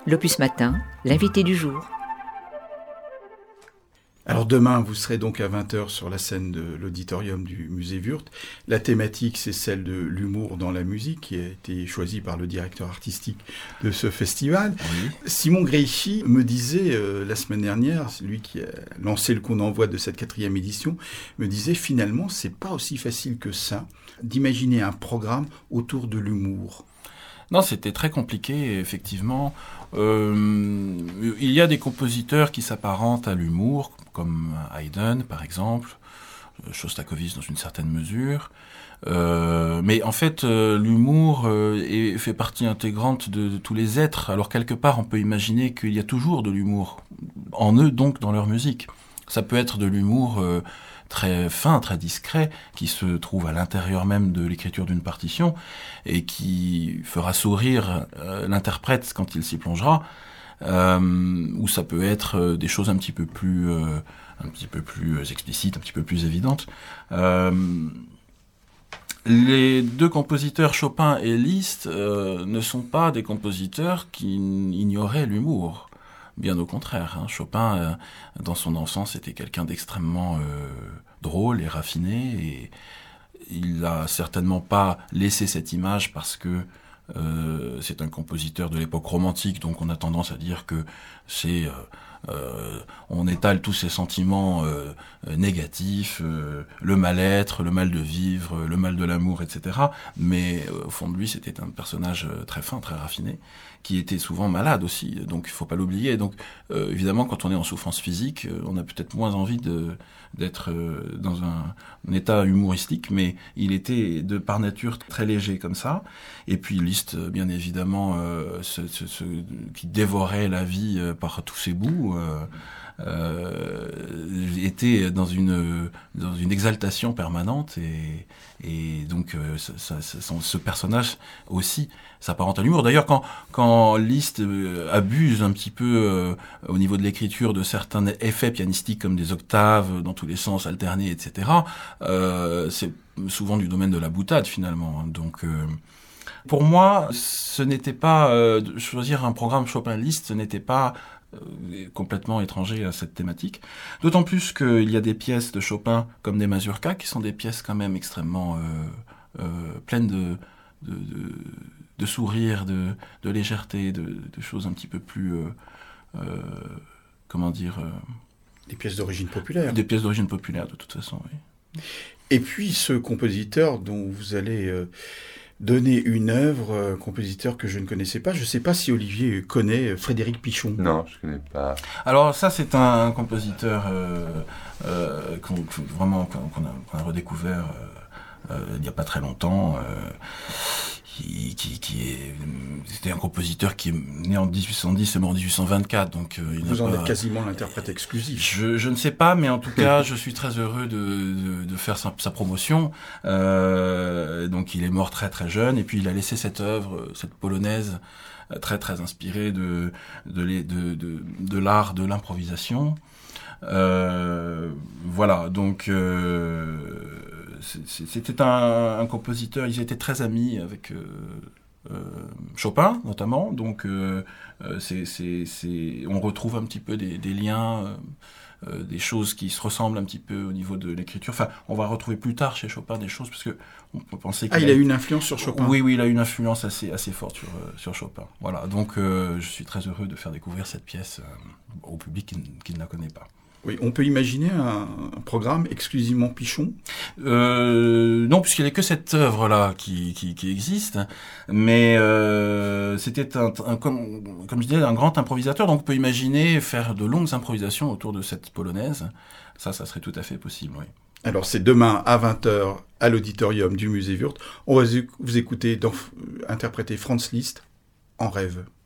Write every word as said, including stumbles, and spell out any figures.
L'Opus Matin, l'invité du jour. Alors demain, vous serez donc à vingt heures sur la scène de l'auditorium du musée Wurth. La thématique, c'est celle de l'humour dans la musique, qui a été choisie par le directeur artistique de ce festival. Oui. Simon Greichi me disait euh, la semaine dernière, lui qui a lancé le coup d'envoi de cette quatrième édition, me disait finalement, c'est pas aussi facile que ça d'imaginer un programme autour de l'humour. Non, c'était très compliqué, effectivement. Euh, il y a des compositeurs qui s'apparentent à l'humour, comme Haydn, par exemple, Shostakovich dans une certaine mesure. Euh, mais en fait, euh, l'humour euh, est, fait partie intégrante de, de tous les êtres. Alors, quelque part, on peut imaginer qu'il y a toujours de l'humour en eux, donc dans leur musique. Ça peut être de l'humour euh, très fin, très discret, qui se trouve à l'intérieur même de l'écriture d'une partition et qui fera sourire euh, l'interprète quand il s'y plongera. Euh, ou ça peut être euh, des choses un petit peu plus, euh, un petit peu plus explicites, un petit peu plus évidentes. Euh, les deux compositeurs, Chopin et Liszt, euh, ne sont pas des compositeurs qui ignoraient l'humour. Bien au contraire, hein. Chopin, euh, dans son enfance, était quelqu'un d'extrêmement euh, drôle et raffiné, et il n'a certainement pas laissé cette image parce que euh, c'est un compositeur de l'époque romantique, donc on a tendance à dire que c'est... Euh, Euh, on étale tous ces sentiments euh, négatifs, euh, le mal-être, le mal de vivre, le mal de l'amour, et cetera. Mais euh, au fond de lui, c'était un personnage très fin, très raffiné, qui était souvent malade aussi. Donc il faut pas l'oublier. Donc euh, évidemment, quand on est en souffrance physique, euh, on a peut-être moins envie de d'être euh, dans un, un état humoristique, mais il était de par nature très léger comme ça. Et puis Liszt, bien évidemment, euh, ce, ce, ce, qui dévorait la vie euh, par tous ses bouts. Euh, euh, était dans une dans une exaltation permanente et et donc euh, ça, ça, ça, son, ce personnage aussi s'apparente à l'humour. D'ailleurs, quand quand Liszt euh, abuse un petit peu euh, au niveau de l'écriture de certains effets pianistiques comme des octaves dans tous les sens alternés, et cetera. Euh, c'est souvent du domaine de la boutade finalement. Donc euh, pour moi, ce n'était pas euh, choisir un programme Chopin-Liszt, ce n'était pas euh, complètement étranger à cette thématique. D'autant plus qu'il y a des pièces de Chopin comme des mazurkas qui sont des pièces quand même extrêmement euh, euh, pleines de, de, de, de sourires, de, de légèreté, de, de choses un petit peu plus, euh, euh, comment dire, euh, des pièces d'origine populaire. Des pièces d'origine populaire, de toute façon, oui. Et puis ce compositeur dont vous allez euh, donner une œuvre, euh, compositeur que je ne connaissais pas. Je ne sais pas si Olivier connaît Frédéric Pichon. Non, je ne connais pas. Alors ça, c'est un compositeur euh, euh, qu'on, vraiment qu'on a, qu'on a redécouvert euh, euh, il n'y a pas très longtemps. Euh, qui, qui, qui est, c'était un compositeur qui est né en dix-huit cent dix et mort en dix-huit cent vingt-quatre. Donc, euh, il Vous en pas... êtes quasiment l'interprète exclusif. Je, je ne sais pas, mais en tout cas, je suis très heureux de, de, de faire sa, sa promotion. Euh, donc, il est mort très très jeune, et puis il a laissé cette œuvre, cette polonaise, très très inspirée de, de, de, de, de, de l'art de l'improvisation. Euh, voilà, donc... Euh, c'était un, un compositeur, ils étaient très amis avec euh, euh, Chopin notamment, donc euh, c'est, c'est, c'est, on retrouve un petit peu des, des liens, euh, des choses qui se ressemblent un petit peu au niveau de l'écriture. Enfin, on va retrouver plus tard chez Chopin des choses, parce que on peut penser qu'il ah, il a, a eu une influence sur Chopin. Oui, oui, il a eu une influence assez, assez forte sur, euh, sur Chopin. Voilà, donc euh, je suis très heureux de faire découvrir cette pièce euh, au public qui, qui ne la connaît pas. Oui, on peut imaginer un, un programme exclusivement Pichon. Euh, non, puisqu'il n'y a que cette œuvre-là qui, qui, qui existe, mais euh, c'était un, un comme, comme je disais, un grand improvisateur, donc on peut imaginer faire de longues improvisations autour de cette polonaise. Ça, ça serait tout à fait possible, oui. Alors c'est demain à vingt heures à l'auditorium du musée Wurth. On va vous écouter dans, interpréter Franz Liszt en rêve.